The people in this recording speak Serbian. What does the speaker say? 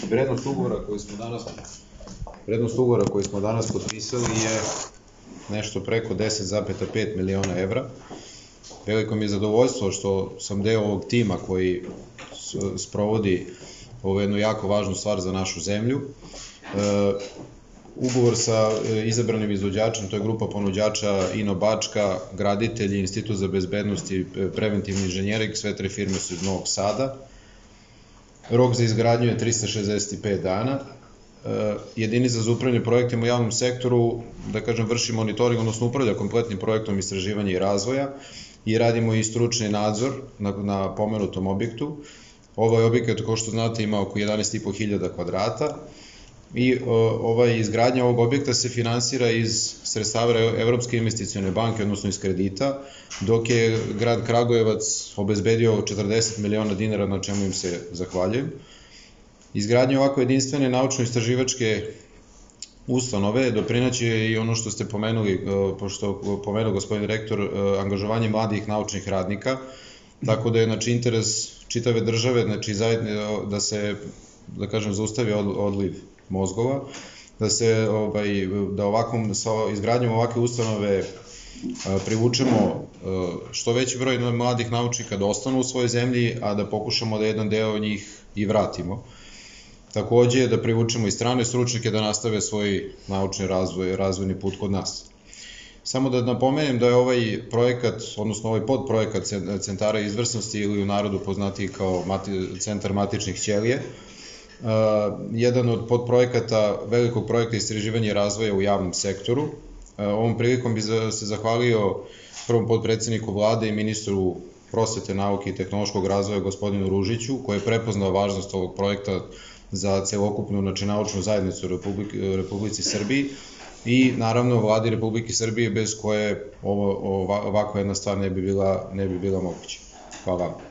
Vrednost ugovora koji smo danas potpisali je nešto preko 10,5 miliona evra. Veliko mi je zadovoljstvo što sam deo ovog tima koji sprovodi ovu jednu jako važnu stvar za našu zemlju. Ugovor sa izabranim izvođačem, to je grupa ponuđača Ino Bačka, Graditelji, Institut za bezbednost i preventivni inženjering, sve tri firme su iz Novog Sada. Rok za izgradnju je 365 dana. Jedinica za upravljanje projektima u javnom sektoru, da kažem, vrši monitoring, odnosno upravlja kompletnim projektom istraživanja i razvoja i radimo i stručni nadzor na pomenutom objektu. Ovaj objekat, kao što znate, ima oko 11.500 kvadrata i izgradnja ovog objekta se finansira iz sredstava Evropske investicione banke, odnosno iz kredita, dok je grad Kragujevac obezbedio 40 miliona dinara, na čemu im se zahvaljujem. Izgradnja ovako jedinstvene naučno-istraživačke ustanove doprinaće i ono što ste pomenuli, pošto pomenuo gospodin rektor, angažovanje mladih naučnih radnika, tako da je interes čitave države da se, da kažem, zaustavi odliv mozgova, da sa izgradnjom ovakve ustanove privučemo što veći broj mladih naučnika da ostanu u svojoj zemlji, a da pokušamo da jedan deo njih i vratimo. Takođe da privučemo i strane stručnjake da nastave svoj naučni razvojni put kod nas. Samo da napomenem da je ovaj projekat, odnosno ovaj podprojekat centara izvrsnosti ili u narodu poznatiji kao centar matičnih ćelija, jedan od podprojekata velikog projekta istraživanja i razvoja u javnom sektoru. Ovom prilikom bi se zahvalio prvom podpredsedniku vlade i ministru prosvete, nauke i tehnološkog razvoja gospodinu Ružiću, koji je prepoznao važnost ovog projekta za celokupnu naučnu zajednicu u Republici Srbiji i naravno vladi Republike Srbije, bez koje ovakva jedna stvar ne bi bila moguća. Hvala vam.